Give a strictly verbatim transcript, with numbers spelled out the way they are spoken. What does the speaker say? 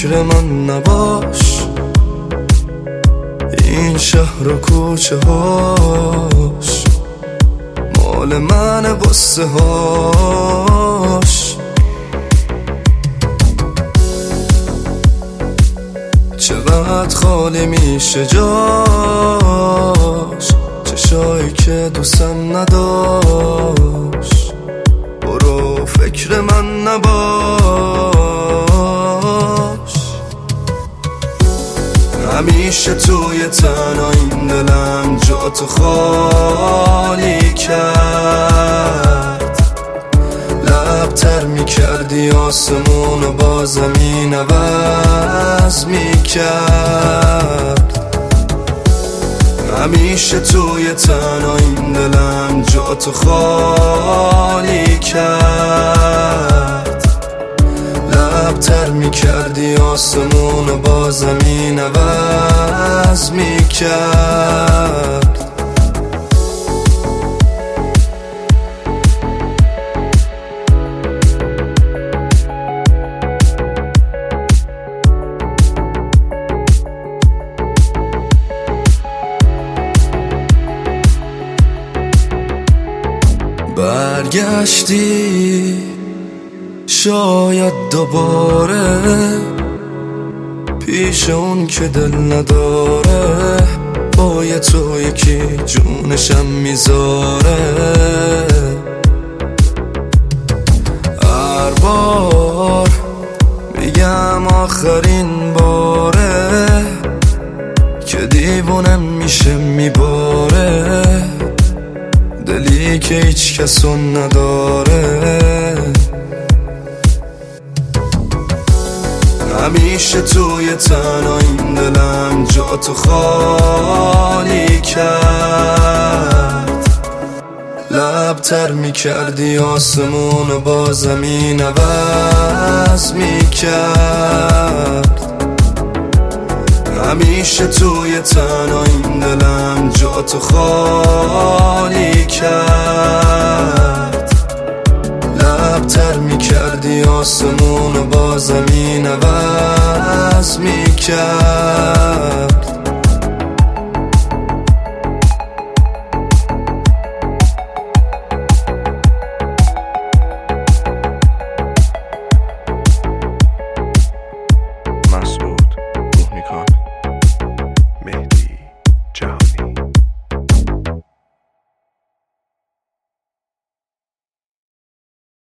فکر من نباش، این شهر و کوچه هاش مال من بسته هاش. چقدر خالی میشه جاش، چشایی که دوستم نداشت. برو فکر من نباش، همیشه توی تنها این دلم جا تو خالی کرد. لبتر میکردی آسمون و با زمین عوض میکرد. همیشه توی تنها این دلم جا تو خالی کرد. لبتر میکردی آسمون و با زمین عوض میکرد. برگشتی شاید دوباره پیش اون که دل نداره، با یه تو یکی جونشم میذاره. هر بار میگم آخرین باره که دیوونم میشه میباره، دلی که هیچ کسو نداره. همیشه توی تنها این دلم جا تو خالی کرد. لبتر میکردی آسمون و با زمین عوض میکرد. همیشه توی تنها این دلم جا تو خالی کرد. لبتر میکردی آسمون و با زمین عوض میکرد.